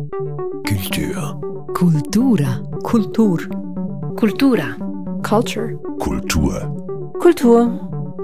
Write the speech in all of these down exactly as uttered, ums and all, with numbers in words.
Kultur. Kultura. Kultur. Kultura. Culture. Kultur. Kultur.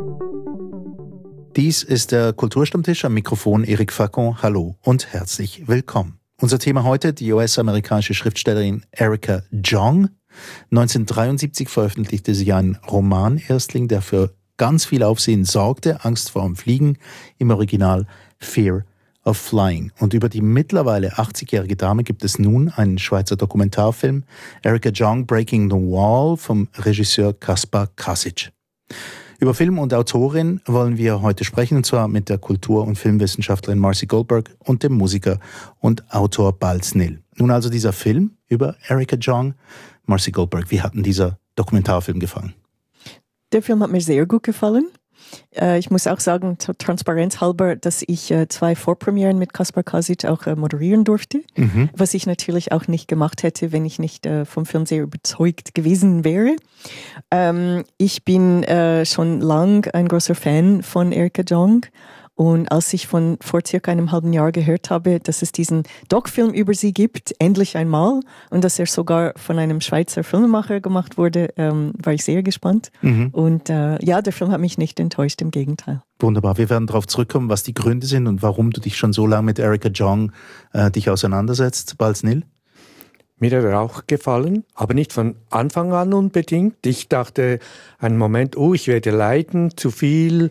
Dies ist der Kulturstammtisch, am Mikrofon Eric Facon. Hallo und herzlich willkommen. Unser Thema heute, die U S-amerikanische Schriftstellerin Erica Jong. neunzehnhundertdreiundsiebzig veröffentlichte sie einen Roman-Erstling, der für ganz viel Aufsehen sorgte, Angst vor dem Fliegen, im Original Fear of Flying. Und über die mittlerweile achtzigjährige Dame gibt es nun einen Schweizer Dokumentarfilm, Erica Jong, Breaking the Wall, vom Regisseur Kaspar Kasic. Über Film und Autorin wollen wir heute sprechen, und zwar mit der Kultur- und Filmwissenschaftlerin Marcy Goldberg und dem Musiker und Autor Balz Nil. Nun also dieser Film über Erica Jong. Marcy Goldberg, wie hat denn dieser Dokumentarfilm gefallen? Der Film hat mir sehr gut gefallen. Äh, ich muss auch sagen, transparenzhalber, dass ich äh, zwei Vorpremieren mit Kaspar Kasic auch äh, moderieren durfte, mhm. was ich natürlich auch nicht gemacht hätte, wenn ich nicht äh, vom Film sehr überzeugt gewesen wäre. Ähm, ich bin äh, schon lang ein großer Fan von Erica Jong. Und als ich von vor circa einem halben Jahr gehört habe, dass es diesen Doc-Film über sie gibt, endlich einmal, und dass er sogar von einem Schweizer Filmemacher gemacht wurde, ähm, war ich sehr gespannt. Mhm. Und äh, ja, der Film hat mich nicht enttäuscht, im Gegenteil. Wunderbar. Wir werden darauf zurückkommen, was die Gründe sind und warum du dich schon so lange mit Erica Jong äh, dich auseinandersetzt. Balz Nil? Mir hat er auch gefallen, aber nicht von Anfang an unbedingt. Ich dachte einen Moment, oh, ich werde leiden, zu viel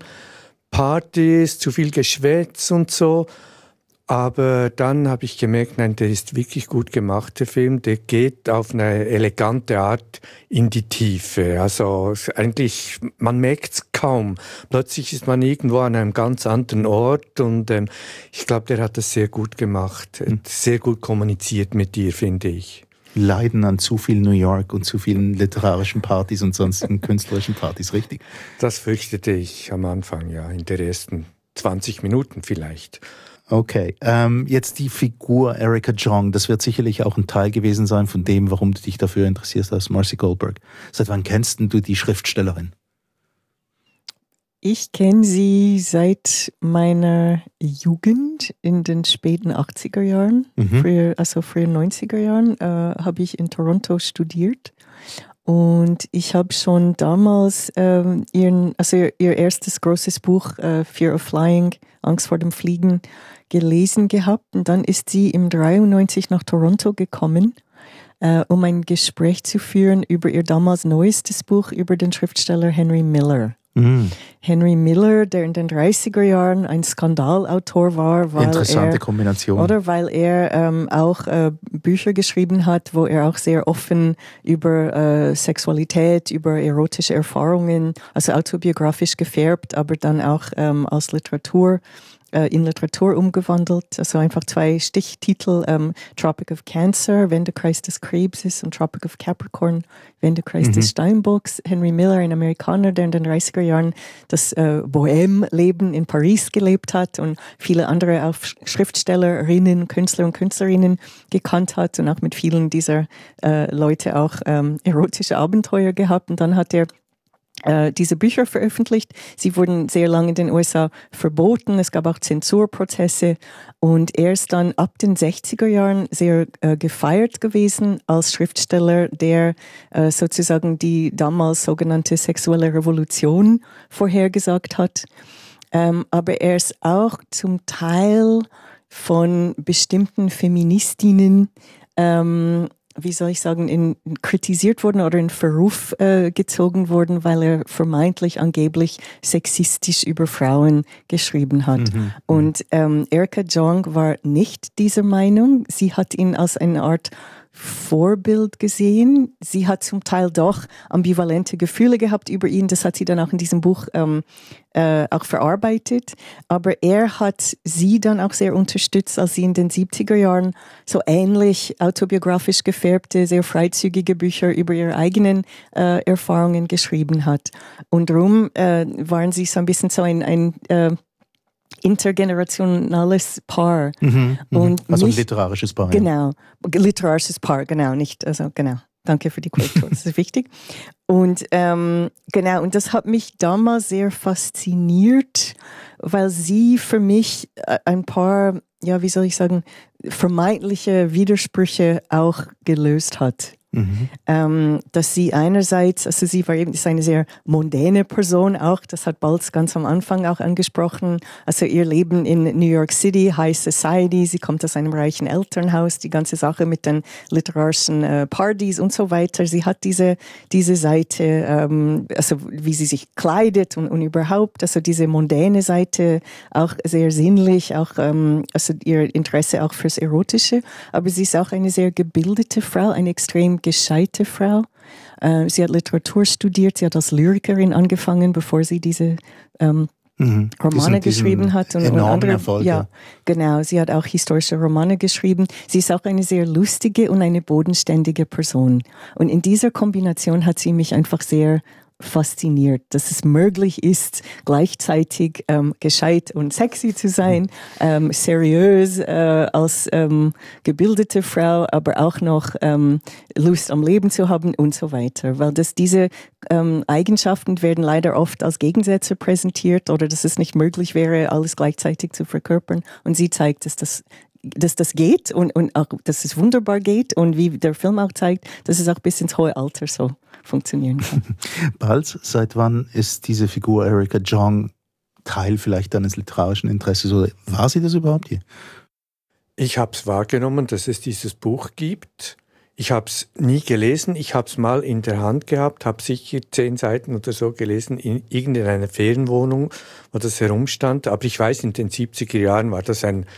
Partys, zu viel Geschwätz und so. Aber dann habe ich gemerkt, nein, der ist wirklich gut gemacht, der Film. Der geht auf eine elegante Art in die Tiefe. Also eigentlich, man merkt es kaum. Plötzlich ist man irgendwo an einem ganz anderen Ort und ähm, ich glaube, der hat das sehr gut gemacht. Mhm. Sehr gut kommuniziert mit dir, finde ich. Leiden an zu viel New York und zu vielen literarischen Partys und sonstigen künstlerischen Partys, richtig? Das fürchtete ich am Anfang, ja, in den ersten zwanzig Minuten vielleicht. Okay, ähm, jetzt die Figur Erica Jong, das wird sicherlich auch ein Teil gewesen sein von dem, warum du dich dafür interessierst als Marcy Goldberg. Seit wann kennst du die Schriftstellerin? Ich kenne sie seit meiner Jugend in den späten achtziger Jahren, mhm. früher, also frühen neunziger Jahren, äh, habe ich in Toronto studiert. Und ich habe schon damals ähm, ihren, also ihr, ihr erstes großes Buch, äh, Fear of Flying, Angst vor dem Fliegen, gelesen gehabt. Und dann ist sie im dreiundneunzig nach Toronto gekommen, äh, um ein Gespräch zu führen über ihr damals neuestes Buch über den Schriftsteller Henry Miller. Mm. Henry Miller, der in den dreißiger Jahren ein Skandalautor war, weil Interessante er, Kombination. Oder weil er ähm, auch äh, Bücher geschrieben hat, wo er auch sehr offen über äh, Sexualität, über erotische Erfahrungen, also autobiografisch gefärbt, aber dann auch ähm, als Literatur in Literatur umgewandelt, also einfach zwei Stichtitel, ähm, Tropic of Cancer, wenn der Kreis des Krebses, und Tropic of Capricorn, wenn der Kreis mhm. des Steinbocks. Henry Miller, ein Amerikaner, der in den dreißiger Jahren das äh, Bohème-Leben in Paris gelebt hat und viele andere auch Schriftstellerinnen, Künstler und Künstlerinnen gekannt hat und auch mit vielen dieser äh, Leute auch ähm, erotische Abenteuer gehabt. Und dann hat er diese Bücher veröffentlicht. Sie wurden sehr lange in den U S A verboten. Es gab auch Zensurprozesse. Und er ist dann ab den sechziger Jahren sehr äh, gefeiert gewesen als Schriftsteller, der äh, sozusagen die damals sogenannte sexuelle Revolution vorhergesagt hat. Ähm, aber er ist auch zum Teil von bestimmten Feministinnen ähm, wie soll ich sagen, in, kritisiert worden oder in Verruf äh, gezogen worden, weil er vermeintlich angeblich sexistisch über Frauen geschrieben hat. Mhm. Und ähm, Erica Jong war nicht dieser Meinung. Sie hat ihn als eine Art Vorbild gesehen. Sie hat zum Teil doch ambivalente Gefühle gehabt über ihn. Das hat sie dann auch in diesem Buch ähm, äh, auch verarbeitet. Aber er hat sie dann auch sehr unterstützt, als sie in den siebziger Jahren so ähnlich autobiografisch gefärbte, sehr freizügige Bücher über ihre eigenen äh, Erfahrungen geschrieben hat. Und darum äh, waren sie so ein bisschen so ein, ein äh, intergenerationales Paar. Mhm, und also nicht, ein literarisches Paar. Genau, ja. literarisches Paar, genau, nicht, also genau. Danke für die Korrektur, das ist wichtig. Und ähm, genau, und das hat mich damals sehr fasziniert, weil sie für mich ein paar ja, wie soll ich sagen, vermeintliche Widersprüche auch gelöst hat. Mhm. Ähm, dass sie einerseits, also sie war eben ist eine sehr mondäne Person auch, das hat Balz ganz am Anfang auch angesprochen, also ihr Leben in New York City, High Society, sie kommt aus einem reichen Elternhaus, die ganze Sache mit den literarischen äh, Partys und so weiter, sie hat diese, diese Seite, ähm, also wie sie sich kleidet und, und überhaupt, also diese mondäne Seite, auch sehr sinnlich, auch ähm, also ihr Interesse auch fürs Erotische, aber sie ist auch eine sehr gebildete Frau, eine extrem gescheite Frau. Äh, sie hat Literatur studiert, sie hat als Lyrikerin angefangen, bevor sie diese ähm, mhm. Romane diesen, geschrieben hat. Und, und andere, Erfolg, ja, ja, genau. Sie hat auch historische Romane geschrieben. Sie ist auch eine sehr lustige und eine bodenständige Person. Und in dieser Kombination hat sie mich einfach sehr fasziniert, dass es möglich ist, gleichzeitig ähm, gescheit und sexy zu sein, ähm, seriös äh, als ähm, gebildete Frau, aber auch noch ähm, Lust am Leben zu haben und so weiter. Weil das, diese ähm, Eigenschaften werden leider oft als Gegensätze präsentiert oder dass es nicht möglich wäre, alles gleichzeitig zu verkörpern. Und sie zeigt, dass das dass das geht und, und auch, dass es wunderbar geht und wie der Film auch zeigt, dass es auch bis ins hohe Alter so funktionieren kann. Balz, seit wann ist diese Figur Erica Jong Teil vielleicht deines literarischen Interesses oder war sie das überhaupt hier? Ich habe es wahrgenommen, dass es dieses Buch gibt. Ich habe es nie gelesen, ich habe es mal in der Hand gehabt, habe sicher zehn Seiten oder so gelesen in irgendeiner Ferienwohnung, wo das herumstand. Aber ich weiß, in den siebziger Jahren war das ein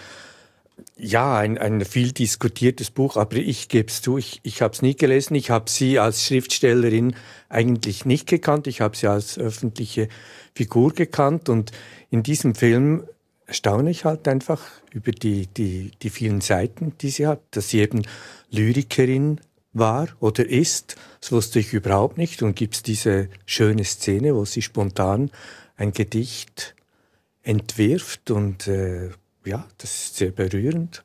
Ja, ein, ein viel diskutiertes Buch, aber ich gebe es zu, ich, ich habe es nie gelesen. Ich habe sie als Schriftstellerin eigentlich nicht gekannt. Ich habe sie als öffentliche Figur gekannt. Und in diesem Film staune ich halt einfach über die, die, die vielen Seiten, die sie hat. Dass sie eben Lyrikerin war oder ist, das wusste ich überhaupt nicht. Und gibt es diese schöne Szene, wo sie spontan ein Gedicht entwirft und äh, ja, das ist sehr berührend.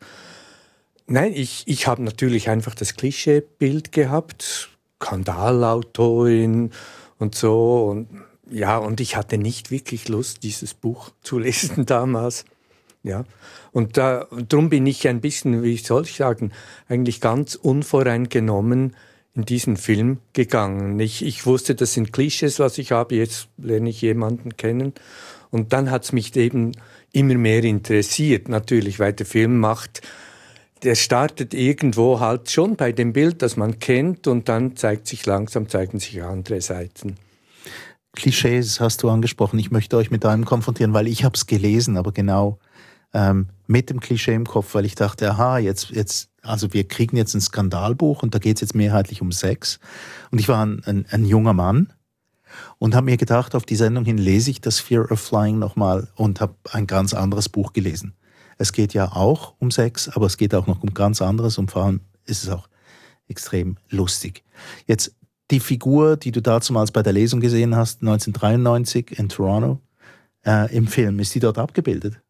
Nein, ich, ich habe natürlich einfach das Klischeebild gehabt, Skandalautorin und so. Und, ja, und ich hatte nicht wirklich Lust, dieses Buch zu lesen damals. Ja, und da, darum bin ich ein bisschen, wie soll ich sagen, eigentlich ganz unvoreingenommen in diesen Film gegangen. Ich, ich wusste, das sind Klischees, was ich habe, jetzt lerne ich jemanden kennen. Und dann hat es mich eben immer mehr interessiert, natürlich, weil der Film macht, der startet irgendwo halt schon bei dem Bild, das man kennt und dann zeigt sich langsam, zeigen sich andere Seiten. Klischees hast du angesprochen. Ich möchte euch mit einem konfrontieren, weil ich habe es gelesen, aber genau ähm, mit dem Klischee im Kopf, weil ich dachte, aha, jetzt, jetzt, also wir kriegen jetzt ein Skandalbuch und da geht es jetzt mehrheitlich um Sex. Und ich war ein, ein, ein junger Mann. Und habe mir gedacht, auf die Sendung hin lese ich das Fear of Flying nochmal und habe ein ganz anderes Buch gelesen. Es geht ja auch um Sex, aber es geht auch noch um ganz anderes und vor allem ist es auch extrem lustig. Jetzt die Figur, die du dazumals bei der Lesung gesehen hast, neunzehnhundertdreiundneunzig in Toronto, äh, im Film, ist die dort abgebildet?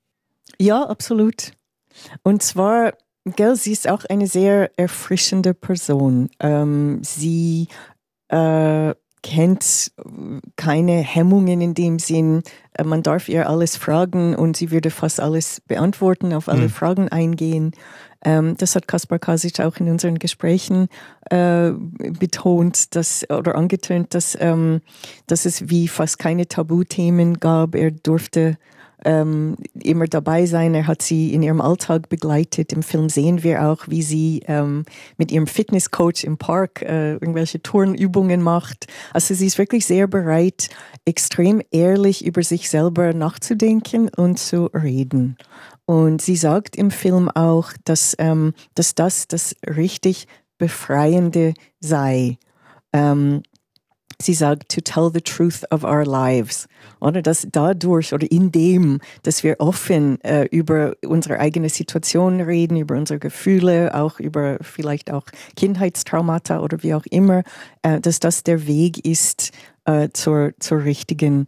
Ja, absolut. Und zwar, gell, sie ist auch eine sehr erfrischende Person. Ähm, sie äh, kennt keine Hemmungen in dem Sinn, man darf ihr alles fragen und sie würde fast alles beantworten, auf alle mhm. Fragen eingehen. Ähm, das hat Kaspar Kasic auch in unseren Gesprächen äh, betont, dass, oder angetönt, dass, ähm, dass es wie fast keine Tabuthemen gab. Er durfte Ähm, immer dabei sein. Er hat sie in ihrem Alltag begleitet. Im Film sehen wir auch, wie sie ähm, mit ihrem Fitnesscoach im Park äh, irgendwelche Turnübungen macht. Also sie ist wirklich sehr bereit, extrem ehrlich über sich selber nachzudenken und zu reden. Und sie sagt im Film auch, dass, ähm, dass das das richtig Befreiende sei. Ähm, Sie sagt, to tell the truth of our lives. Oder dass dadurch oder in dem, dass wir offen äh, über unsere eigene Situation reden, über unsere Gefühle, auch über vielleicht auch Kindheitstraumata oder wie auch immer, äh, dass das der Weg ist äh, zur, zur richtigen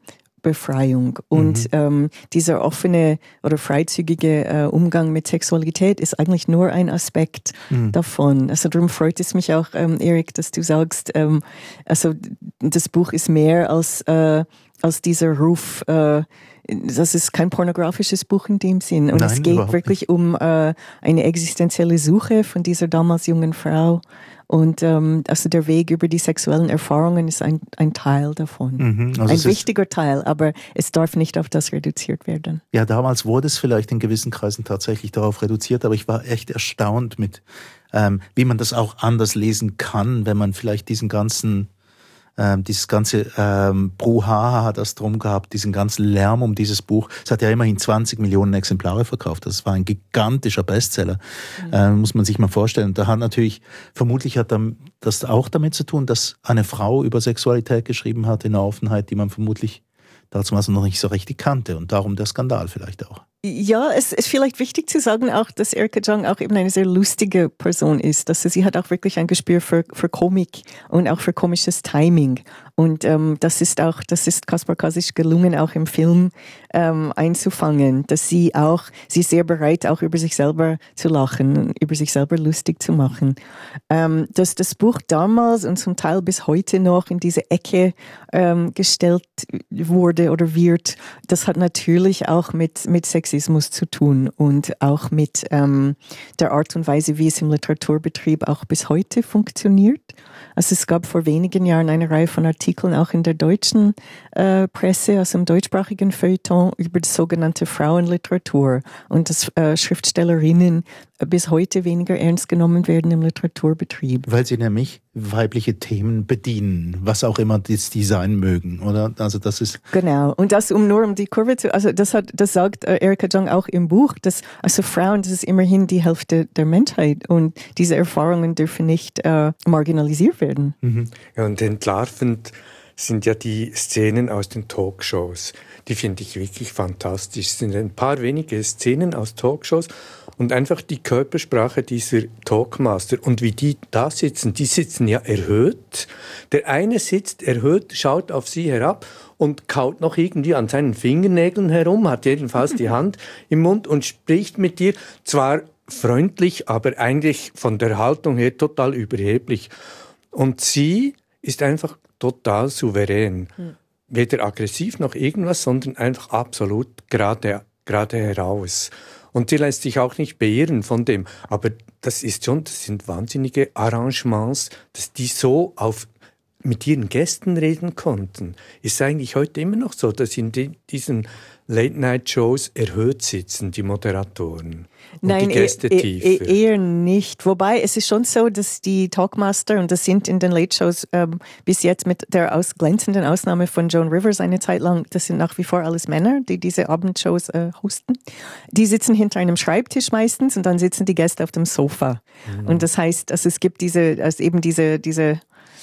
Befreiung. Und Mhm. ähm, dieser offene oder freizügige äh, Umgang mit Sexualität ist eigentlich nur ein Aspekt mhm. davon. Also darum freut es mich auch, ähm, Erik, dass du sagst, ähm, also das Buch ist mehr als, äh, als dieser Ruf, äh, das ist kein pornografisches Buch in dem Sinn. Und Nein, es geht wirklich nicht. um äh, eine existenzielle Suche von dieser damals jungen Frau. Und ähm, also der Weg über die sexuellen Erfahrungen ist ein, ein Teil davon. Mhm, also ein wichtiger Teil, aber es darf nicht auf das reduziert werden. Ja, damals wurde es vielleicht in gewissen Kreisen tatsächlich darauf reduziert, aber ich war echt erstaunt mit, ähm, wie man das auch anders lesen kann, wenn man vielleicht diesen ganzen Ähm, dieses ganze ähm, Brouhaha, das drum gehabt, diesen ganzen Lärm um dieses Buch. Es hat ja immerhin zwanzig Millionen Exemplare verkauft. Das war ein gigantischer Bestseller. Mhm. Ähm, muss man sich mal vorstellen. Und da hat natürlich, vermutlich hat das auch damit zu tun, dass eine Frau über Sexualität geschrieben hat in einer Offenheit, die man vermutlich dazu noch nicht so richtig kannte. Und darum der Skandal vielleicht auch. Ja, es ist vielleicht wichtig zu sagen auch, dass Erica Jong auch eben eine sehr lustige Person ist. Dass sie hat auch wirklich ein Gespür für, für Komik und auch für komisches Timing. Und ähm, das ist auch, das ist Kaspar Kasich gelungen, auch im Film ähm, einzufangen, dass sie auch, sie ist sehr bereit, auch über sich selber zu lachen, über sich selber lustig zu machen. Ähm, dass das Buch damals und zum Teil bis heute noch in diese Ecke ähm, gestellt wurde oder wird, das hat natürlich auch mit, mit Sexismus zu tun und auch mit ähm, der Art und Weise, wie es im Literaturbetrieb auch bis heute funktioniert. Also es gab vor wenigen Jahren eine Reihe von Artikeln auch in der deutschen äh, Presse, also im deutschsprachigen Feuilleton über die sogenannte Frauenliteratur und dass äh, Schriftstellerinnen bis heute weniger ernst genommen werden im Literaturbetrieb. Weil sie nämlich weibliche Themen bedienen, was auch immer das die sein mögen, oder? Also das ist genau. Und das, um nur um die Kurve zu, also das hat, das sagt äh, Erica Jong auch im Buch, dass also Frauen, das ist immerhin die Hälfte der Menschheit und diese Erfahrungen dürfen nicht äh, marginalisiert werden. Mhm. Ja, und entlarvend sind ja die Szenen aus den Talkshows. Die finde ich wirklich fantastisch. Es sind ein paar wenige Szenen aus Talkshows und einfach die Körpersprache dieser Talkmaster und wie die da sitzen. Die sitzen ja erhöht. Der eine sitzt erhöht, schaut auf sie herab und kaut noch irgendwie an seinen Fingernägeln herum, hat jedenfalls die Hand im Mund und spricht mit dir. Zwar freundlich, aber eigentlich von der Haltung her total überheblich. Und sie ist einfach total souverän. Hm. Weder aggressiv noch irgendwas, sondern einfach absolut gerade, gerade heraus. Und sie lässt sich auch nicht beirren von dem. Aber das ist schon, das sind wahnsinnige Arrangements, dass die so auf, mit ihren Gästen reden konnten. Ist eigentlich heute immer noch so, dass in die, diesen Late-Night-Shows erhöht sitzen, die Moderatoren. Und Nein, die Gäste e- tiefer. E- eher nicht. Wobei, es ist schon so, dass die Talkmaster, und das sind in den Late-Shows ähm, bis jetzt mit der aus, glänzenden Ausnahme von Joan Rivers eine Zeit lang, das sind nach wie vor alles Männer, die diese Abendshows äh, hosten. Die sitzen hinter einem Schreibtisch meistens und dann sitzen die Gäste auf dem Sofa. Mhm. Und das heißt, also es gibt diese, also eben diese, diese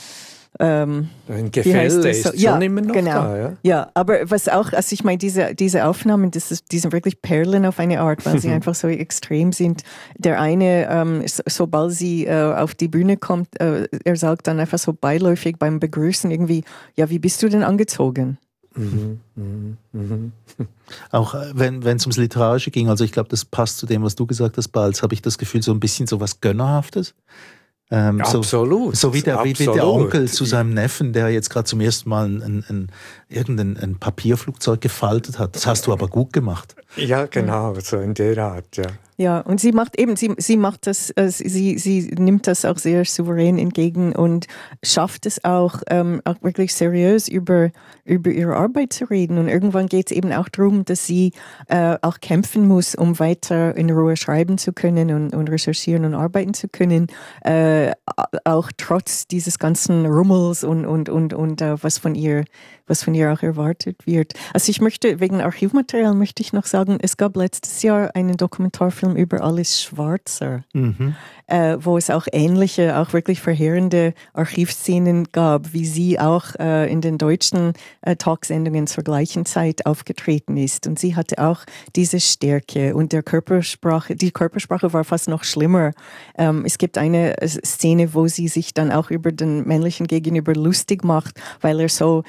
Ähm, Ein Gefälle ist so? schon ja, immer noch genau. da. Ja? ja, aber was auch, also ich meine, diese, diese Aufnahmen, das ist, die sind wirklich Perlen auf eine Art, weil sie einfach so extrem sind. Der eine, ähm, so, sobald sie äh, auf die Bühne kommt, äh, er sagt dann einfach so beiläufig beim Begrüßen irgendwie, ja, wie bist du denn angezogen? Mhm, mhm, mhm. Auch wenn wenn es ums Literarische ging, also ich glaube, das passt zu dem, was du gesagt hast, Balz, habe ich das Gefühl, so ein bisschen so was Gönnerhaftes. Ähm, Absolut. So, so wie, der, wie, wie der absolut. Onkel zu seinem Neffen, der jetzt gerade zum ersten Mal ein, ein, ein, irgendein ein Papierflugzeug gefaltet hat. Das hast du aber gut gemacht. Ja, genau, so in der Art, ja. Ja, und sie macht eben, sie, sie macht das, äh, sie, sie nimmt das auch sehr souverän entgegen und schafft es auch, ähm, auch wirklich seriös über, über ihre Arbeit zu reden. Und irgendwann geht es eben auch darum, dass sie äh, auch kämpfen muss, um weiter in Ruhe schreiben zu können und, und recherchieren und arbeiten zu können, äh, auch trotz dieses ganzen Rummels und, und, und, und äh, was von ihr was von ihr auch erwartet wird. Also ich möchte, wegen Archivmaterial möchte ich noch sagen, es gab letztes Jahr einen Dokumentarfilm über Alice Schwarzer, mhm. äh, wo es auch ähnliche, auch wirklich verheerende Archivszenen gab, wie sie auch äh, in den deutschen äh, Talksendungen zur gleichen Zeit aufgetreten ist. Und sie hatte auch diese Stärke und der Körpersprache, die Körpersprache war fast noch schlimmer. Ähm, es gibt eine Szene, wo sie sich dann auch über den männlichen Gegenüber lustig macht, weil er so extrem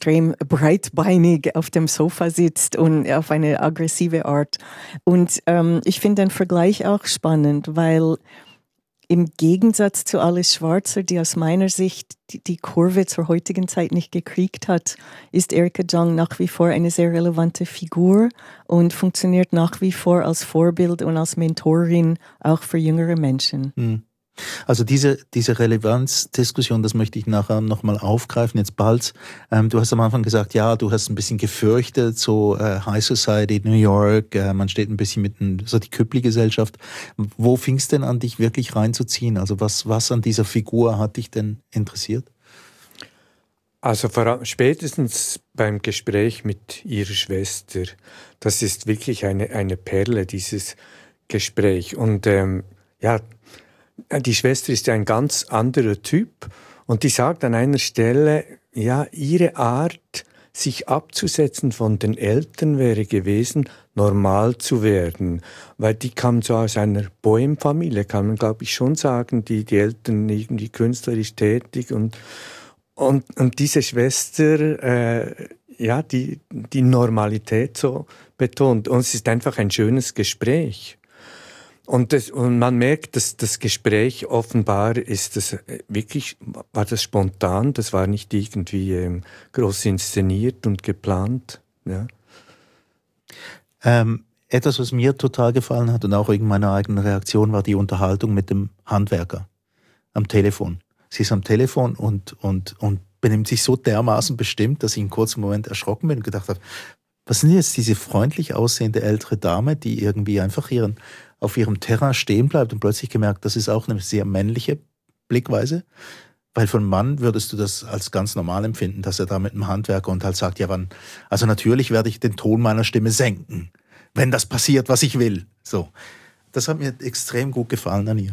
extrem breitbeinig auf dem Sofa sitzt und auf eine aggressive Art. Und ähm, ich finde den Vergleich auch spannend, weil im Gegensatz zu Alice Schwarzer, die aus meiner Sicht die, die Kurve zur heutigen Zeit nicht gekriegt hat, ist Erica Jong nach wie vor eine sehr relevante Figur und funktioniert nach wie vor als Vorbild und als Mentorin auch für jüngere Menschen. Hm. Also diese, diese Relevanzdiskussion, das möchte ich nachher nochmal aufgreifen, jetzt bald. Ähm, du hast am Anfang gesagt, ja, du hast ein bisschen gefürchtet, so äh, High Society, New York, äh, man steht ein bisschen mitten, so die Köppli-Gesellschaft. Wo fing es denn an, dich wirklich reinzuziehen? Also was, was an dieser Figur hat dich denn interessiert? Also vor allem spätestens beim Gespräch mit ihrer Schwester, das ist wirklich eine, eine Perle, dieses Gespräch. Und ähm, ja, die Schwester ist ja ein ganz anderer Typ und die sagt an einer Stelle, ja, ihre Art, sich abzusetzen von den Eltern wäre gewesen, normal zu werden. Weil die kam so aus einer Bohem-Familie, kann man glaube ich schon sagen, die, die Eltern irgendwie künstlerisch tätig und, und, und diese Schwester, äh, ja, die, die Normalität so betont. Und es ist einfach ein schönes Gespräch. Und, das, und man merkt, dass das Gespräch offenbar ist das wirklich, war das spontan, das war nicht irgendwie ähm, groß inszeniert und geplant. Ja. Ähm, etwas, was mir total gefallen hat und auch wegen meiner eigenen Reaktion, war die Unterhaltung mit dem Handwerker am Telefon. Sie ist am Telefon und, und, und benimmt sich so dermaßen bestimmt, dass ich einen kurzen Moment erschrocken bin und gedacht habe, was sind jetzt diese freundlich aussehende ältere Dame, die irgendwie einfach ihren auf ihrem Terrain stehen bleibt und plötzlich gemerkt, das ist auch eine sehr männliche Blickweise, weil von Mann würdest du das als ganz normal empfinden, dass er da mit einem Handwerker und halt sagt, ja wann, also natürlich werde ich den Ton meiner Stimme senken, wenn das passiert, was ich will. So, das hat mir extrem gut gefallen an ihr.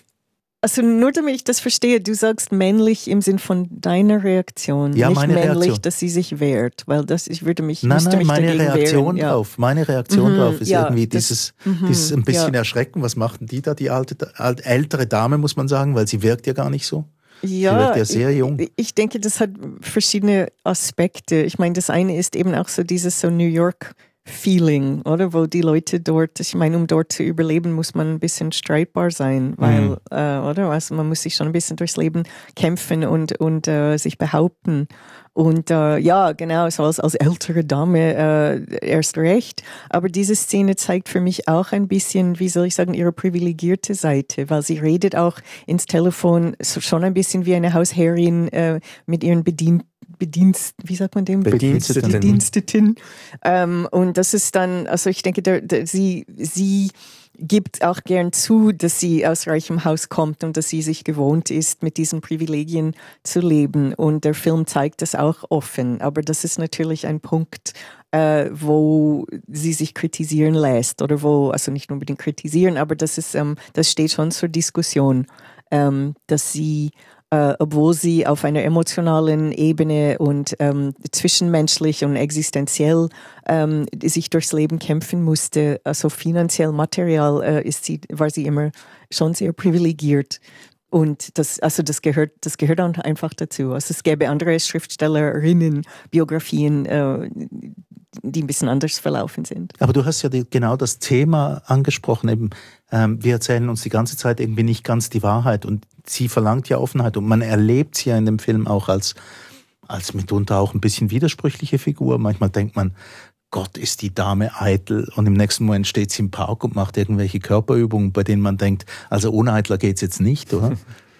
Also nur damit ich das verstehe, du sagst männlich im Sinn von deiner Reaktion, ja, nicht meine männlich, Reaktion. Dass sie sich wehrt, weil das, ich würde mich, nein, müsste nein, mich meine dagegen Reaktion wehren. drauf, ja. meine Reaktion mhm, drauf ist ja, irgendwie das, dieses, mhm, dieses ein bisschen ja. Erschrecken, was macht denn die da, die alte, alte, ältere Dame, muss man sagen, weil sie wirkt ja gar nicht so. Ja, sie wirkt ja sehr jung. Ich, ich denke, das hat verschiedene Aspekte. Ich meine, das eine ist eben auch so dieses so New York Feeling, oder? Wo die Leute dort, ich meine, um dort zu überleben, muss man ein bisschen streitbar sein, weil, mhm. äh, oder? Also man muss sich schon ein bisschen durchs Leben kämpfen und, und äh, sich behaupten. Und äh, ja, genau, so als, als ältere Dame äh, erst recht. Aber diese Szene zeigt für mich auch ein bisschen, wie soll ich sagen, ihre privilegierte Seite, weil sie redet auch ins Telefon so schon ein bisschen wie eine Hausherrin äh, mit ihren Bedienten. Bedienst, wie sagt man dem? Bediensteten. Bediensteten. Ähm, und das ist dann, also ich denke, der, der, sie, sie gibt auch gern zu, dass sie aus reichem Haus kommt und dass sie sich gewohnt ist, mit diesen Privilegien zu leben. Und der Film zeigt das auch offen. Aber das ist natürlich ein Punkt, äh, wo sie sich kritisieren lässt. Oder wo, also nicht unbedingt kritisieren, aber das ist, ähm, das steht schon zur Diskussion, ähm, dass sie Uh, obwohl sie auf einer emotionalen Ebene und ähm, zwischenmenschlich und existenziell ähm, sich durchs Leben kämpfen musste, also finanziell, material, äh, ist sie, war sie immer schon sehr privilegiert. Und das, also das gehört, das gehört dann einfach dazu. Also es gäbe andere Schriftstellerinnen, Biografien, äh, die ein bisschen anders verlaufen sind. Aber du hast ja die, genau das Thema angesprochen, eben, ähm, wir erzählen uns die ganze Zeit irgendwie nicht ganz die Wahrheit und sie verlangt ja Offenheit und man erlebt sie ja in dem Film auch als, als mitunter auch ein bisschen widersprüchliche Figur. Manchmal denkt man, Gott, ist die Dame eitel und im nächsten Moment steht sie im Park und macht irgendwelche Körperübungen, bei denen man denkt, also ohne Eitler geht's jetzt nicht, oder?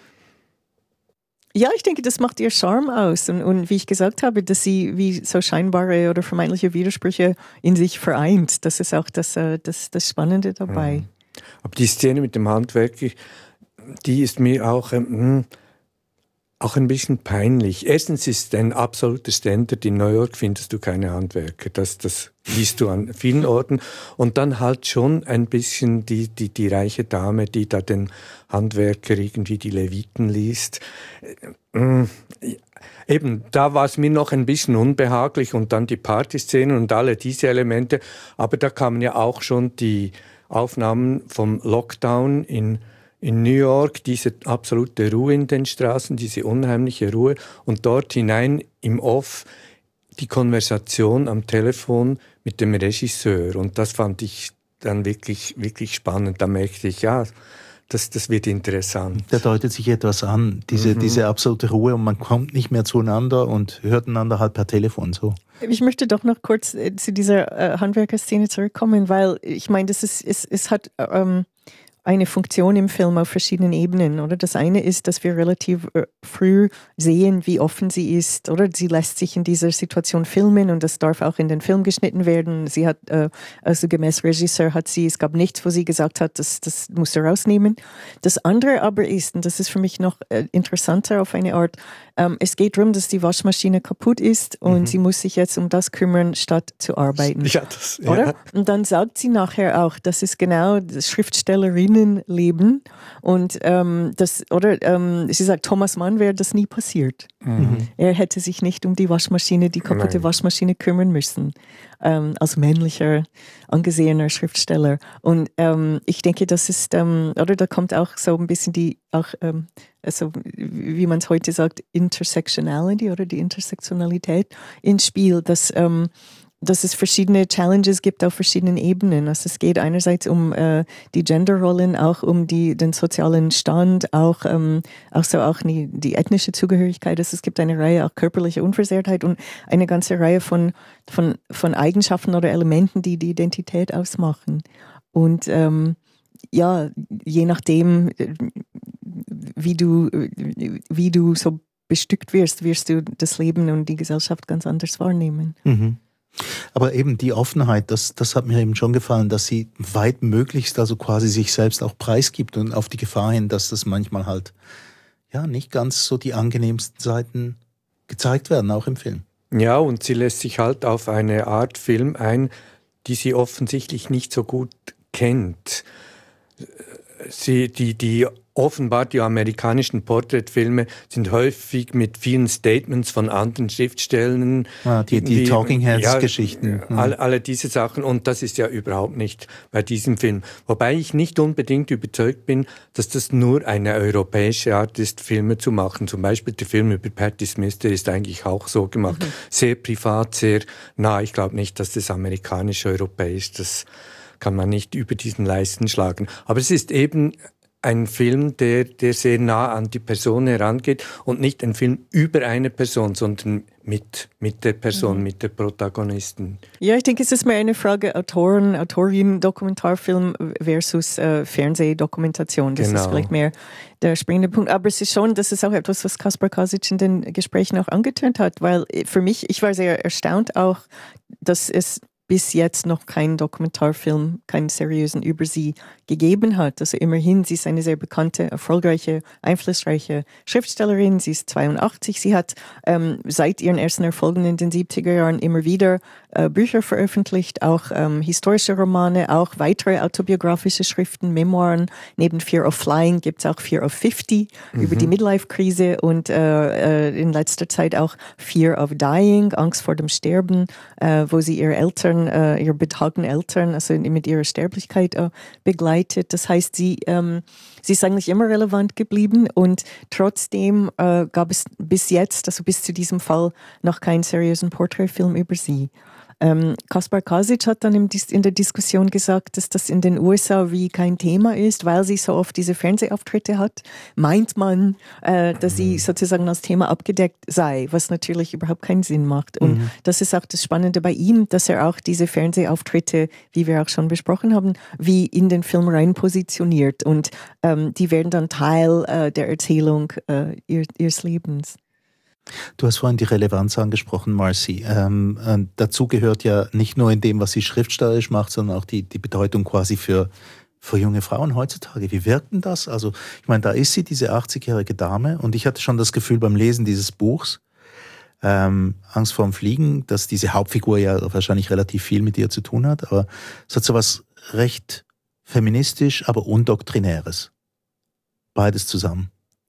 Ja, ich denke, das macht ihr Charme aus. Und, und wie ich gesagt habe, dass sie wie so scheinbare oder vermeintliche Widersprüche in sich vereint. Das ist auch das, das, das Spannende dabei. Mhm. Aber die Szene mit dem Handwerker, die ist mir auch, ähm, auch ein bisschen peinlich. Erstens ist ein absoluter Standard, in New York findest du keine Handwerker. Das, das liest du an vielen Orten. Und dann halt schon ein bisschen die, die, die reiche Dame, die da den Handwerker irgendwie die Leviten liest. Äh, eben, da war es mir noch ein bisschen unbehaglich und dann die Partyszenen und alle diese Elemente. Aber da kamen ja auch schon die Aufnahmen vom Lockdown in In New York, diese absolute Ruhe in den Straßen, diese unheimliche Ruhe und dort hinein im Off die Konversation am Telefon mit dem Regisseur. Und das fand ich dann wirklich, wirklich spannend. Da merkte ich, ja, das, das wird interessant. Da deutet sich etwas an, diese, mhm. diese absolute Ruhe und man kommt nicht mehr zueinander und hört einander halt per Telefon so. Ich möchte doch noch kurz äh, zu dieser äh, Handwerkerszene zurückkommen, weil ich meine, das ist, es, es hat ähm, eine Funktion im Film auf verschiedenen Ebenen, oder? Das eine ist, dass wir relativ äh, früh sehen, wie offen sie ist, oder? Sie lässt sich in dieser Situation filmen und das darf auch in den Film geschnitten werden. Sie hat, äh, also gemäß Regisseur hat sie, es gab nichts, wo sie gesagt hat, das, das musst du rausnehmen. Das andere aber ist, und das ist für mich noch äh, interessanter auf eine Art, ähm, es geht darum, dass die Waschmaschine kaputt ist und mhm. sie muss sich jetzt um das kümmern, statt zu arbeiten. Ja, das, ja. Oder? Und dann sagt sie nachher auch, das ist genau das Schriftstellerinnenleben und ähm, das, oder ähm, sie sagt, Thomas Mann wäre das nie passiert. Mhm. Er hätte sich nicht um die Waschmaschine, die kaputte Nein. Waschmaschine kümmern müssen, ähm, als männlicher, angesehener Schriftsteller. Und ähm, ich denke, das ist, ähm, oder da kommt auch so ein bisschen die, auch, ähm, also wie man es heute sagt, Intersectionality oder die Intersektionalität ins Spiel, dass ähm, dass es verschiedene Challenges gibt auf verschiedenen Ebenen. Also es geht einerseits um äh, die Genderrollen, auch um die, den sozialen Stand, auch, ähm, auch so auch die, die ethnische Zugehörigkeit. Also es gibt eine Reihe auch körperliche Unversehrtheit und eine ganze Reihe von, von, von Eigenschaften oder Elementen, die die Identität ausmachen. Und ähm, ja, je nachdem, wie du, wie du so bestückt wirst, wirst du das Leben und die Gesellschaft ganz anders wahrnehmen. Mhm. Aber eben die Offenheit, das, das hat mir eben schon gefallen, dass sie weit möglichst also quasi sich selbst auch preisgibt und auf die Gefahr hin, dass das manchmal halt ja nicht ganz so die angenehmsten Seiten gezeigt werden, auch im Film. Ja, und sie lässt sich halt auf eine Art Film ein, die sie offensichtlich nicht so gut kennt. Sie, die, die offenbar die amerikanischen Porträtfilme sind häufig mit vielen Statements von anderen Schriftstellern. Ah, die, die Talking Heads-Geschichten. Ja, alle, alle diese Sachen und das ist ja überhaupt nicht bei diesem Film. Wobei ich nicht unbedingt überzeugt bin, dass das nur eine europäische Art ist, Filme zu machen. Zum Beispiel der Film über Patti Smith, der ist eigentlich auch so gemacht. Mhm. Sehr privat, sehr nah. Ich glaube nicht, dass das amerikanisch-europäisch, das kann man nicht über diesen Leisten schlagen. Aber es ist eben ein Film, der, der sehr nah an die Person herangeht und nicht ein Film über eine Person, sondern mit, mit der Person, mhm. mit der Protagonistin. Ja, ich denke, es ist mehr eine Frage Autoren, Autorin, Dokumentarfilm versus äh, Fernsehdokumentation. Das genau. ist vielleicht mehr der springende Punkt. Aber es ist schon, das ist auch etwas, was Kaspar Kasic in den Gesprächen auch angetönt hat, weil für mich, ich war sehr erstaunt auch, dass es bis jetzt noch keinen Dokumentarfilm, keinen seriösen über sie gegeben hat. Also immerhin, sie ist eine sehr bekannte, erfolgreiche, einflussreiche Schriftstellerin. Sie ist zweiundachtzig. Sie hat ähm, seit ihren ersten Erfolgen in den siebziger Jahren immer wieder äh, Bücher veröffentlicht, auch ähm, historische Romane, auch weitere autobiografische Schriften, Memoiren. Neben Fear of Flying gibt es auch Fear of fifty mhm. über die Midlife-Krise und äh, äh, in letzter Zeit auch Fear of Dying, Angst vor dem Sterben, äh, wo sie ihre Eltern Uh, ihre betagten Eltern, also mit ihrer Sterblichkeit uh, begleitet. Das heißt, sie, ähm, sie ist eigentlich immer relevant geblieben und trotzdem uh, gab es bis jetzt, also bis zu diesem Fall, noch keinen seriösen Porträtfilm über sie. Ähm, Kaspar Kasic hat dann im, in der Diskussion gesagt, dass das in den U S A wie kein Thema ist, weil sie so oft diese Fernsehauftritte hat, meint man, äh, dass sie sozusagen als Thema abgedeckt sei, was natürlich überhaupt keinen Sinn macht. Und mhm. das ist auch das Spannende bei ihm, dass er auch diese Fernsehauftritte, wie wir auch schon besprochen haben, wie in den Film rein positioniert und ähm, die werden dann Teil äh, der Erzählung äh, ihr, ihres Lebens. Du hast vorhin die Relevanz angesprochen, Marcy. Ähm, äh, dazu gehört ja nicht nur in dem, was sie schriftstellerisch macht, sondern auch die, die Bedeutung quasi für, für junge Frauen heutzutage. Wie wirkt denn das? Also, ich meine, da ist sie, diese achtzigjährige Dame, und ich hatte schon das Gefühl beim Lesen dieses Buchs, ähm, Angst vorm Fliegen, dass diese Hauptfigur ja wahrscheinlich relativ viel mit ihr zu tun hat, aber es hat so was recht feministisch, aber undoktrinäres. Beides zusammen.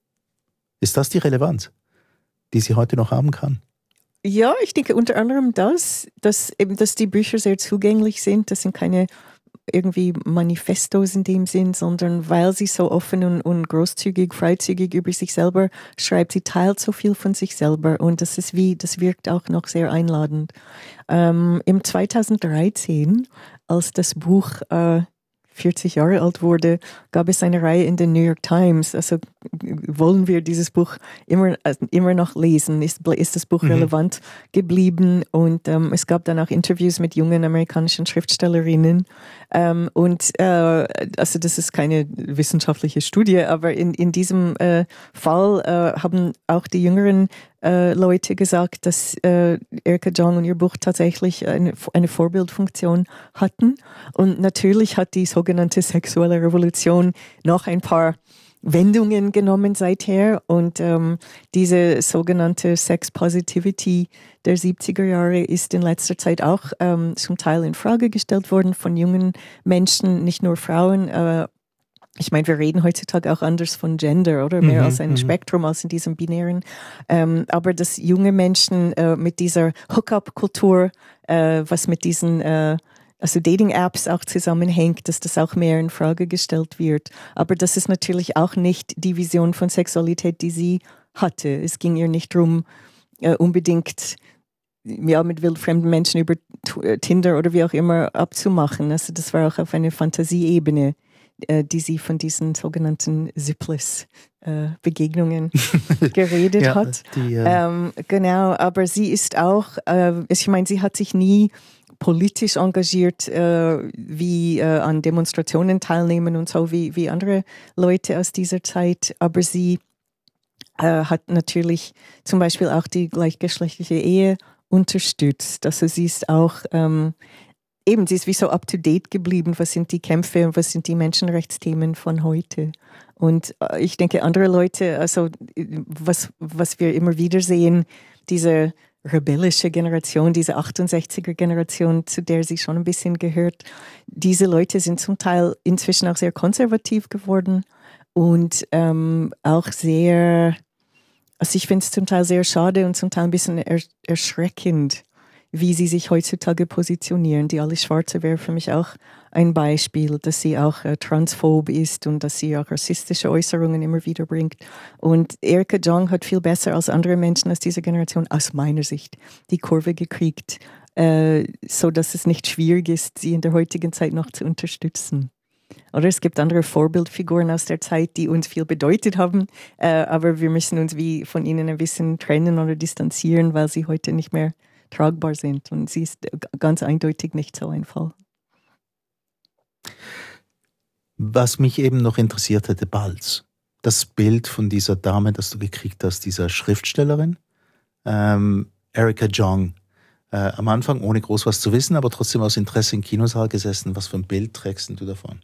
Ist das die Relevanz, die sie heute noch haben kann? Ja, ich denke unter anderem das, dass eben, dass die Bücher sehr zugänglich sind. Das sind keine irgendwie Manifestos in dem Sinn, sondern weil sie so offen und, und großzügig, freizügig über sich selber schreibt. Sie teilt so viel von sich selber und das ist wie, das wirkt auch noch sehr einladend. Ähm, im zweitausenddreizehn, als das Buch äh, vierzig Jahre alt wurde, gab es eine Reihe in den New York Times. Also wollen wir dieses Buch immer, also immer noch lesen? Ist, ist das Buch mhm. relevant geblieben? Und ähm, es gab dann auch Interviews mit jungen amerikanischen Schriftstellerinnen. Ähm, und äh, also das ist keine wissenschaftliche Studie, aber in, in diesem äh, Fall äh, haben auch die jüngeren äh, Leute gesagt, dass äh, Erica Jong und ihr Buch tatsächlich eine, eine Vorbildfunktion hatten. Und natürlich hat die sogenannte sexuelle Revolution noch ein paar Wendungen genommen seither und ähm, diese sogenannte Sex Positivity der siebziger Jahre ist in letzter Zeit auch ähm, zum Teil in Frage gestellt worden von jungen Menschen, nicht nur Frauen. Äh, ich meine, wir reden heutzutage auch anders von Gender, oder? Mehr mhm, als ein mhm. Spektrum, als in diesem binären. Ähm, aber dass junge Menschen äh, mit dieser Hookup-Kultur, äh, was mit diesen äh, also Dating-Apps auch zusammenhängt, dass das auch mehr in Frage gestellt wird. Aber das ist natürlich auch nicht die Vision von Sexualität, die sie hatte. Es ging ihr nicht darum, äh, unbedingt ja, mit wildfremden Menschen über Tinder oder wie auch immer abzumachen. Also das war auch auf einer Fantasieebene, äh, die sie von diesen sogenannten Zipless-Begegnungen äh, geredet ja, hat. Die, äh ähm, genau, aber sie ist auch, äh, ich meine, sie hat sich nie politisch engagiert, äh, wie äh, an Demonstrationen teilnehmen und so, wie, wie andere Leute aus dieser Zeit. Aber sie äh, hat natürlich zum Beispiel auch die gleichgeschlechtliche Ehe unterstützt. Also sie ist auch, ähm, eben, sie ist wie so up-to-date geblieben. Was sind die Kämpfe und was sind die Menschenrechtsthemen von heute? Und äh, ich denke, andere Leute, also was, was wir immer wieder sehen, diese rebellische Generation, diese achtundsechziger Generation, zu der sie schon ein bisschen gehört. Diese Leute sind zum Teil inzwischen auch sehr konservativ geworden und ähm, auch sehr, also ich finde es zum Teil sehr schade und zum Teil ein bisschen er- erschreckend, wie sie sich heutzutage positionieren. Die Alice Schwarzer wäre für mich auch ein Beispiel, dass sie auch äh, transphob ist und dass sie auch rassistische Äußerungen immer wieder bringt. Und Erica Jong hat viel besser als andere Menschen aus dieser Generation, aus meiner Sicht, die Kurve gekriegt, äh, so dass es nicht schwierig ist, sie in der heutigen Zeit noch zu unterstützen. Oder es gibt andere Vorbildfiguren aus der Zeit, die uns viel bedeutet haben, äh, aber wir müssen uns wie von ihnen ein bisschen trennen oder distanzieren, weil sie heute nicht mehr tragbar sind. Und sie ist ganz eindeutig nicht so ein Fall. Was mich eben noch interessiert hätte, Balz. Das Bild von dieser Dame, das du gekriegt hast, dieser Schriftstellerin, ähm, Erica Jong. Äh, am Anfang ohne groß was zu wissen, aber trotzdem aus Interesse im Kinosaal gesessen. Was für ein Bild trägst du davon?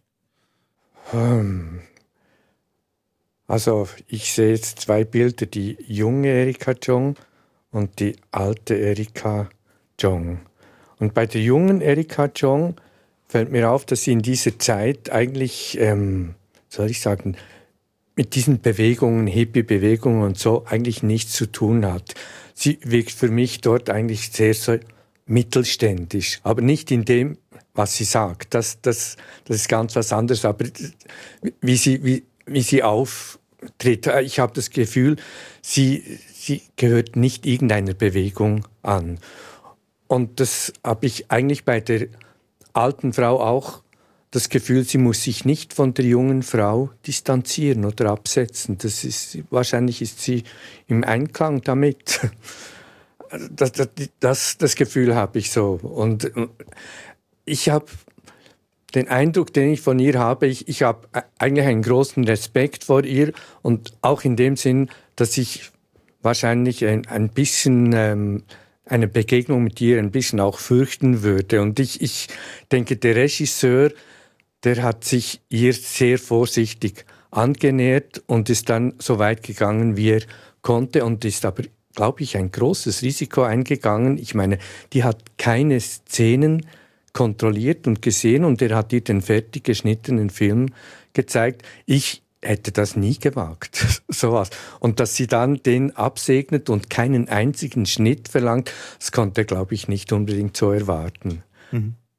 Also ich sehe jetzt zwei Bilder, die junge Erica Jong und die alte Erica Jong. Und bei der jungen Erica Jong fällt mir auf, dass sie in dieser Zeit eigentlich, ähm, soll ich sagen, mit diesen Bewegungen, Hippie-Bewegungen und so eigentlich nichts zu tun hat. Sie wirkt für mich dort eigentlich sehr so mittelständisch, aber nicht in dem, was sie sagt. Das, das, das ist ganz was anderes, aber wie sie, wie, wie sie auftritt, ich habe das Gefühl, sie, sie gehört nicht irgendeiner Bewegung an. Und das habe ich eigentlich bei der alten Frau auch das Gefühl, sie muss sich nicht von der jungen Frau distanzieren oder absetzen. Das ist, wahrscheinlich ist sie im Einklang damit. Das, das, das, das Gefühl habe ich so. Und ich habe den Eindruck, den ich von ihr habe, ich, ich habe eigentlich einen großen Respekt vor ihr und auch in dem Sinn, dass ich wahrscheinlich ein, ein bisschen ähm, eine Begegnung mit ihr ein bisschen auch fürchten würde. Und ich, ich denke, der Regisseur, der hat sich ihr sehr vorsichtig angenähert und ist dann so weit gegangen, wie er konnte und ist aber, glaube ich, ein großes Risiko eingegangen. Ich meine, die hat keine Szenen kontrolliert und gesehen und er hat ihr den fertig geschnittenen Film gezeigt. Ich hätte das nie gewagt, sowas. Und dass sie dann den absegnet und keinen einzigen Schnitt verlangt, das konnte er, glaube ich, nicht unbedingt so erwarten. Mhm.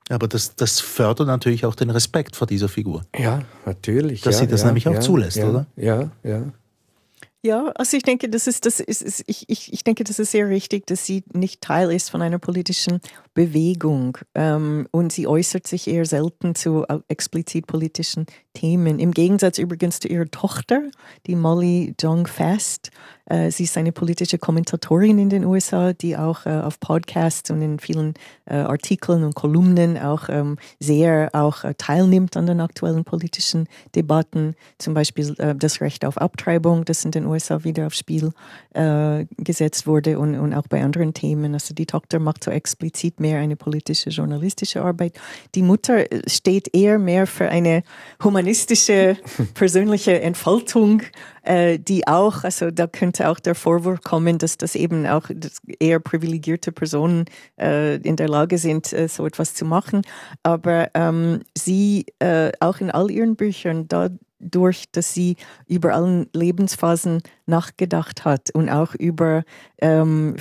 Aber das, das fördert natürlich auch den Respekt vor dieser Figur. Ja, natürlich. Dass ja, sie das ja, nämlich auch ja, zulässt, ja, oder? Ja, ja. Ja, also ich denke, das ist, das ist, ist ich, ich, ich denke, das ist sehr richtig, dass sie nicht Teil ist von einer politischen Bewegung ähm, und sie äußert sich eher selten zu explizit politischen Themen. Im Gegensatz übrigens zu ihrer Tochter, die Molly Jong-Fast. Äh, sie ist eine politische Kommentatorin in den U S A, die auch äh, auf Podcasts und in vielen äh, Artikeln und Kolumnen auch ähm, sehr auch äh, teilnimmt an den aktuellen politischen Debatten. Zum Beispiel äh, das Recht auf Abtreibung, das in den U S A wieder aufs Spiel äh, gesetzt wurde und, und auch bei anderen Themen. Also die Tochter macht so explizit mehr eine politische, journalistische Arbeit. Die Mutter steht eher mehr für eine humanistische, persönliche Entfaltung, äh, die auch, also da könnte auch der Vorwurf kommen, dass das eben auch dass eher privilegierte Personen äh, in der Lage sind, äh, so etwas zu machen. Aber ähm, sie äh, auch in all ihren Büchern, da durch, dass sie über allen Lebensphasen nachgedacht hat und auch über ähm,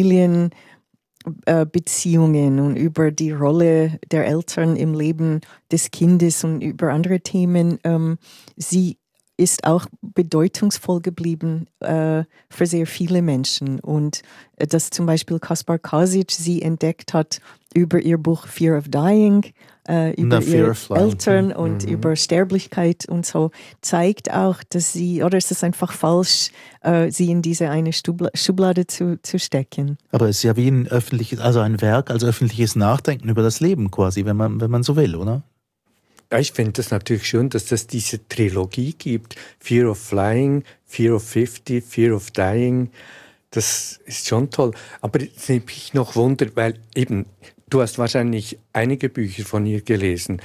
Familienbeziehungen äh, und über die Rolle der Eltern im Leben des Kindes und über andere Themen. Ähm, sie ist auch bedeutungsvoll geblieben äh, für sehr viele Menschen. Und äh, dass zum Beispiel Kaspar Kasich sie entdeckt hat über ihr Buch Fear of Dying, äh, über ihre Eltern und mhm. über Sterblichkeit und so, zeigt auch, dass sie, oder ist es einfach falsch, äh, sie in diese eine Stubla- Schublade zu, zu stecken. Aber es ist ja wie ein öffentliches, also ein Werk als öffentliches Nachdenken über das Leben quasi, wenn man, wenn man so will, oder? Ja, ich finde das natürlich schön, dass es diese Trilogie gibt. Fear of Flying, Fear of fifty, Fear of Dying. Das ist schon toll. Aber es nimmt mich noch Wunder, weil eben, du hast wahrscheinlich einige Bücher von ihr gelesen.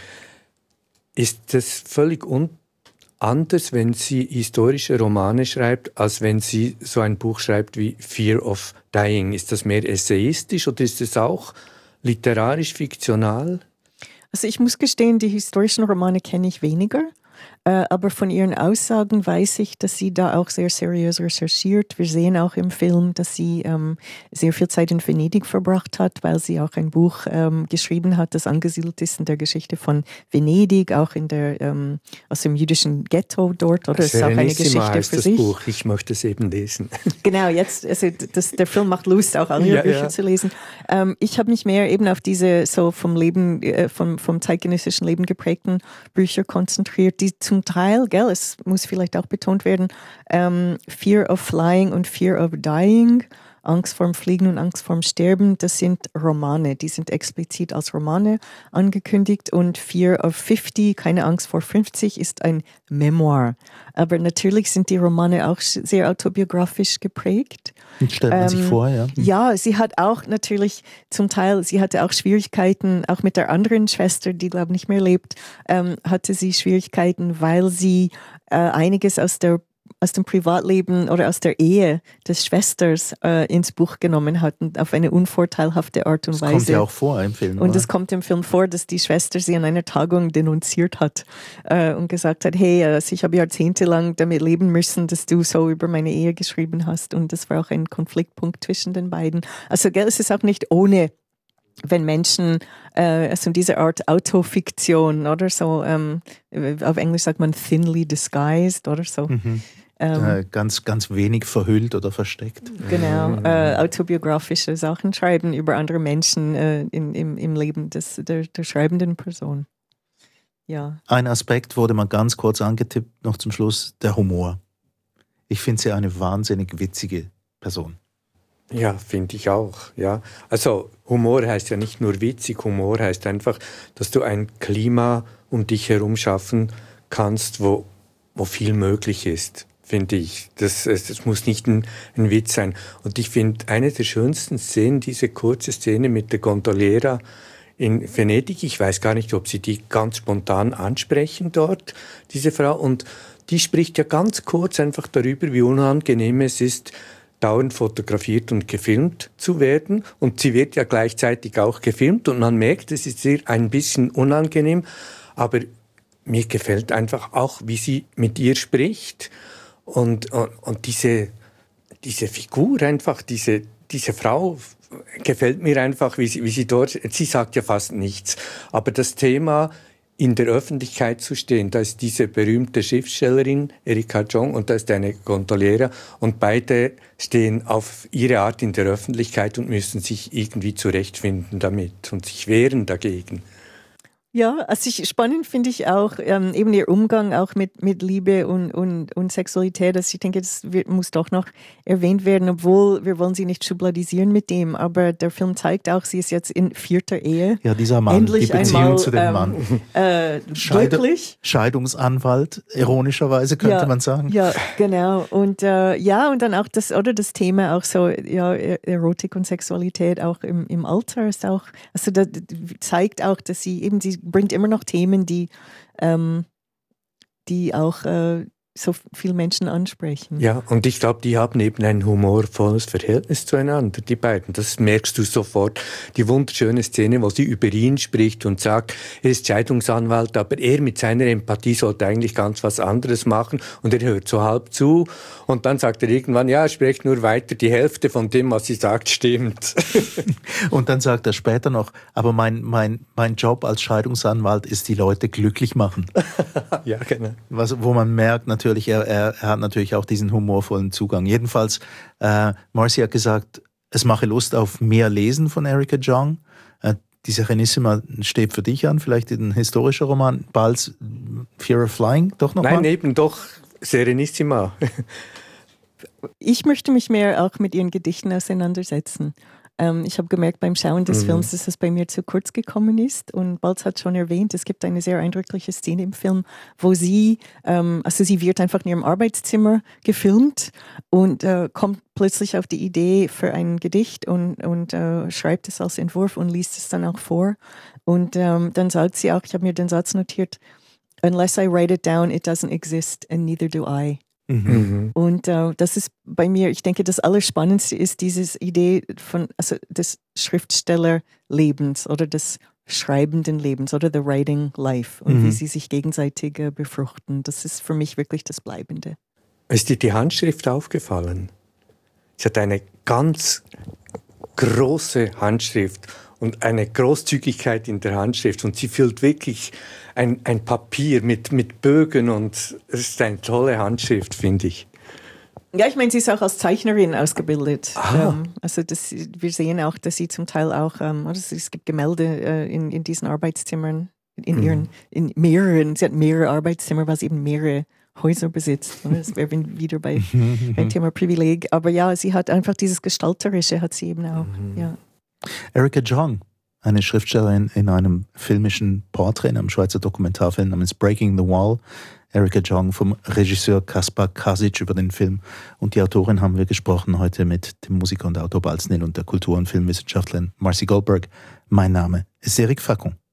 Ist das völlig un- anders, wenn sie historische Romane schreibt, als wenn sie so ein Buch schreibt wie Fear of Dying? Ist das mehr essayistisch oder ist es auch literarisch, fiktional? Also ich muss gestehen, die historischen Romane kenne ich weniger, äh, aber von ihren Aussagen weiß ich, dass sie da auch sehr seriös recherchiert. Wir sehen auch im Film, dass sie ähm, sehr viel Zeit in Venedig verbracht hat, weil sie auch ein Buch ähm, geschrieben hat, das angesiedelt ist in der Geschichte von Venedig, auch in der ähm, aus dem jüdischen Ghetto dort. Oder es ist auch eine Geschichte heißt für das sich. Buch. Ich möchte es eben lesen. Genau, jetzt, also das, der Film macht Lust, auch alle ja, Bücher ja. zu lesen. Ähm, ich habe mich mehr eben auf diese so vom Leben, äh, vom, vom zeitgenössischen Leben geprägten Bücher konzentriert, die zum Teil, gell, es muss vielleicht auch betont werden, ähm, Fear of Flying und Fear of Dying, Angst vorm Fliegen und Angst vorm Sterben, das sind Romane, die sind explizit als Romane angekündigt und Fear of fifty, keine Angst vor fünfzig, ist ein Memoir. Aber natürlich sind die Romane auch sehr autobiografisch geprägt. Das stellt man ähm, sich vor, ja. Ja, sie hat auch natürlich zum Teil, sie hatte auch Schwierigkeiten, auch mit der anderen Schwester, die glaube ich nicht mehr lebt, ähm, hatte sie Schwierigkeiten, weil sie äh, einiges aus der aus dem Privatleben oder aus der Ehe des Schwesters äh, ins Buch genommen hatten, auf eine unvorteilhafte Art und das Weise. Das kommt ja auch vor im Film. Und oder? es kommt im Film vor, dass die Schwester sie an einer Tagung denunziert hat äh, und gesagt hat, hey, also ich habe jahrzehntelang damit leben müssen, dass du so über meine Ehe geschrieben hast. Und das war auch ein Konfliktpunkt zwischen den beiden. Also gell, es ist auch nicht ohne, wenn Menschen, äh, also diese Art Autofiktion oder so, ähm, auf Englisch sagt man thinly disguised oder so. Mhm. Ähm, äh, ganz, ganz wenig verhüllt oder versteckt. Genau, äh, autobiografische Sachen schreiben über andere Menschen äh, in, im, im Leben des, der, der schreibenden Person. Ja. Ein Aspekt wurde mal ganz kurz angetippt, noch zum Schluss, der Humor. Ich finde sie eine wahnsinnig witzige Person. Ja, finde ich auch. Ja. Also Humor heißt ja nicht nur witzig, Humor heißt einfach, dass du ein Klima um dich herum schaffen kannst, wo, wo viel möglich ist, finde ich. Das, das muss nicht ein, ein Witz sein. Und ich finde, eine der schönsten Szenen, diese kurze Szene mit der Gondoliera in Venedig, ich weiß gar nicht, ob sie die ganz spontan ansprechen dort, diese Frau, und die spricht ja ganz kurz einfach darüber, wie unangenehm es ist, dauernd fotografiert und gefilmt zu werden. Und sie wird ja gleichzeitig auch gefilmt und man merkt, es ist ihr ein bisschen unangenehm, aber mir gefällt einfach auch, wie sie mit ihr spricht und, und, und diese, diese Figur einfach, diese, diese Frau gefällt mir einfach, wie sie, wie sie dort, sie sagt ja fast nichts, aber das Thema, in der Öffentlichkeit zu stehen, da ist diese berühmte Schriftstellerin Erika Jong und da ist eine Gondoliera und beide stehen auf ihre Art in der Öffentlichkeit und müssen sich irgendwie zurechtfinden damit und sich wehren dagegen. Ja, also ich, spannend finde ich auch ähm, eben ihr Umgang auch mit, mit Liebe und, und, und Sexualität. Also ich denke, das wird, muss doch noch erwähnt werden, obwohl wir wollen sie nicht schubladisieren mit dem, aber der Film zeigt auch, sie ist jetzt in vierter Ehe. Ja, dieser Mann, endlich die Beziehung einmal, zu dem ähm, Mann. Äh, Scheide- glücklich. Scheidungsanwalt, ironischerweise könnte ja, man sagen. Ja, genau. Und äh, ja, und dann auch das, oder das Thema auch so, ja, Erotik und Sexualität auch im, im Alter ist auch, also das zeigt auch, dass sie eben, sie bringt immer noch Themen, die, ähm, die auch äh, so viele Menschen ansprechen. Ja, und ich glaube, die haben eben ein humorvolles Verhältnis zueinander, die beiden. Das merkst du sofort. Die wunderschöne Szene, wo sie über ihn spricht und sagt, er ist Scheidungsanwalt, aber er mit seiner Empathie sollte eigentlich ganz was anderes machen und er hört so halb zu und dann sagt er irgendwann, ja, sprecht nur weiter, die Hälfte von dem, was sie sagt, stimmt. Und dann sagt er später noch, aber mein, mein, mein Job als Scheidungsanwalt ist, die Leute glücklich machen. Ja, genau. Was, wo man merkt, natürlich, er, er, er hat natürlich auch diesen humorvollen Zugang. Jedenfalls, äh, Marcy hat gesagt, es mache Lust auf mehr Lesen von Erika Jong. Äh, die Serenissima steht für dich an, vielleicht ein historischer Roman, bald Fear of Flying, doch noch Nein, mal? eben doch Serenissima. Ich möchte mich mehr auch mit ihren Gedichten auseinandersetzen. Ähm, ich habe gemerkt beim Schauen des mhm. Films, dass es bei mir zu kurz gekommen ist. Und Balz hat schon erwähnt, es gibt eine sehr eindrückliche Szene im Film, wo sie, ähm, also sie wird einfach in ihrem Arbeitszimmer gefilmt und äh, kommt plötzlich auf die Idee für ein Gedicht und, und äh, schreibt es als Entwurf und liest es dann auch vor. Und ähm, dann sagt sie auch, ich habe mir den Satz notiert, "Unless I write it down, it doesn't exist and neither do I." Mhm. Und äh, das ist bei mir, ich denke, das Allerspannendste ist diese Idee von, also des Schriftstellerlebens oder des schreibenden Lebens oder the writing life und mhm. wie sie sich gegenseitig äh, befruchten. Das ist für mich wirklich das Bleibende. Ist dir die Handschrift aufgefallen? Sie hat eine ganz große Handschrift und eine Großzügigkeit in der Handschrift und sie füllt wirklich ein, ein Papier mit, mit Bögen und es ist eine tolle Handschrift, finde ich. Ja, ich meine, sie ist auch als Zeichnerin ausgebildet. Ah. Ähm, also das, wir sehen auch, dass sie zum Teil auch, ähm, also es gibt Gemälde äh, in, in diesen Arbeitszimmern, in ihren, in mehreren, sie hat mehrere Arbeitszimmer, weil sie eben mehrere Häuser besitzt. Das wäre wieder bei beim Thema Privileg. Aber ja, sie hat einfach dieses Gestalterische, hat sie eben auch, ja. Erika Jong, eine Schriftstellerin in einem filmischen Porträt, in einem Schweizer Dokumentarfilm namens Breaking the Wall. Erika Jong vom Regisseur Kaspar Kasic über den Film. Und die Autorin haben wir gesprochen heute mit dem Musiker und Autor Balz Nil und der Kultur- und Filmwissenschaftlerin Marcy Goldberg. Mein Name ist Eric Facon.